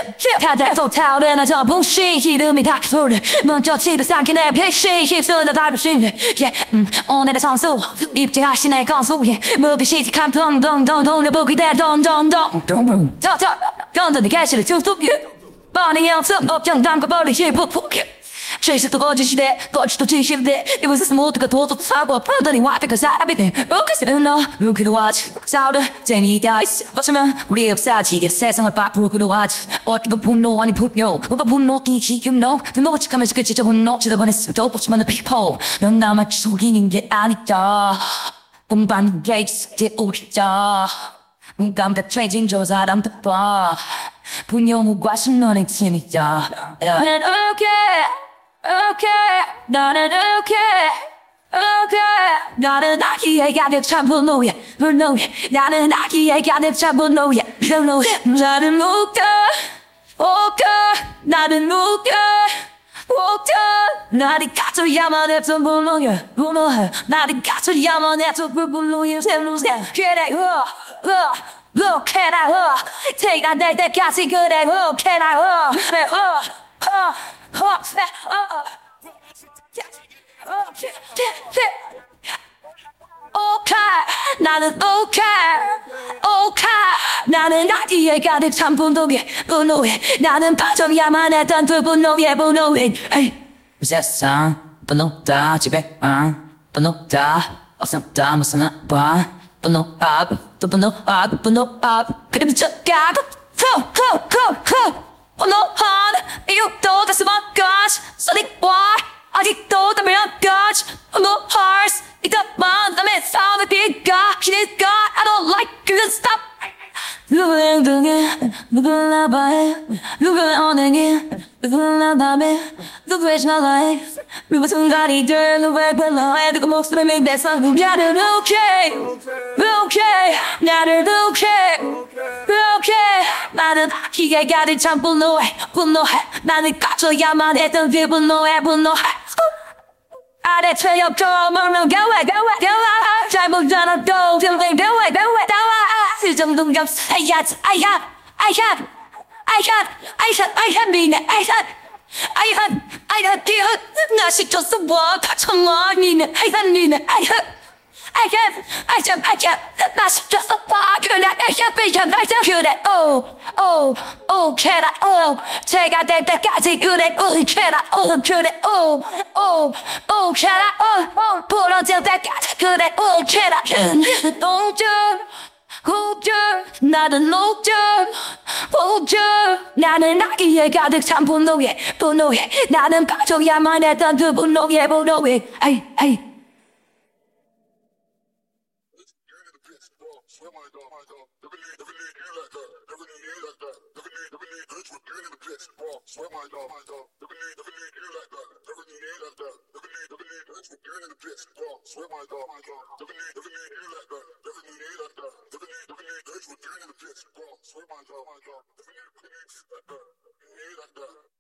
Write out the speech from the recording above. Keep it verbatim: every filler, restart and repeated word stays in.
다들 타오르는 저 분신 이름이 닥소를 먼저 치듯 삼키네 빛이 휩쓰는 달빛이 오늘의 선수 입증하시네 건수 무비시지 감동 동동 돌려보기 대 동동동 저저 던전의 개시를 툭툭 뻔히 연습 업장 담궈버리지 푹푹 실수도 거짓이대 거짓도 진실이대 이곳에서 모두가 도둑 사고 아프더니 와피가 사람이대 웃기지는 너 웃기도 하지 싸우려 재미가 있어 어쩌면 우리 없사지게 세상을 바꾸기도 하지 어디가 분노 아니 분노 누가 분노기 기분노 분노가 칙하면서 그 지적 분노 지저분했어 또 보지만 people 넌 나만 속이는 게 아니다 운반 게 있을 때 오리자 감대 트레이징 저 사람들 봐 분노무과 신노는 팀이다 나는 okay okay 나는 okay okay 나는 아기의 가득 찬 분노에 분노에 나는 아기의 가득 찬 분노에 분노에 나는 웃겨 웃겨 나는 웃겨 웃겨 나를 가져야만 했던 분노에 분노에 나를 가져야만 했던 그 분노에 분노에 그래 uh uh Look at I uh take that day that got 그래 look at I uh uh uh 오케이 나는 오케이 오케이 나는 아기의 가득 찬 분노에 분노에 나는 빠져야만 했던 그 분노에 분노에 세상 분노다 집에 분노다 없었다 무슨 아빠 분노 아 또 분노 아 분노 아 그래 미쳐가고 후후후후 분노한 이유도 다시 막가지 소리와 아직도 담배까지 분노 hearts 이따만 남의 싸움에 비가 기니까 I don't like good stop 누구의 행동에 누구나 봐해 누구의 언행에 누구나 밤에 누구의 전화에 누구 순간이들 누구의 별로에 누구 목소리 밑에서 나를 okay okay 나를 okay okay 나는 기계 가득 찬 분노해 분노해 나는 가져야만 했던 그 분노해 분노해 아래 최엽죠 물면 가와 가와 가와 잘못하는 또 평생 가와 가와 가와 수정동 감사 I had I had I had I had I had I had me I had I had I had I had 나 시켰어 뭐 다쳐놔 니네 I had 니네 I had I had I had I had 나 시켰어 뭐 그래 I had 비전 I had 그래 oh oh oh can I oh 제가 될 때까지 그래 oh can I oh 그래 oh oh oh can I oh oh 부러질 때까지 그래 oh can I 동전 호흡 나는 녹점 호흡 나는 아기의 가득 찬 분노에 분노에 나는 빠져야만 했던 그 분노에 분노에 아이 아이 Swear my dog, my dog. Never need, never need you like that. Never need you like that. Never need, never need. That's what you're in the bitch. Swear my dog, my dog. Never need, never need you like that. Never need you like that. Never need, never need. That's what you're in the bitch. Swear my dog, my dog. Never need, never need like that. Need like that.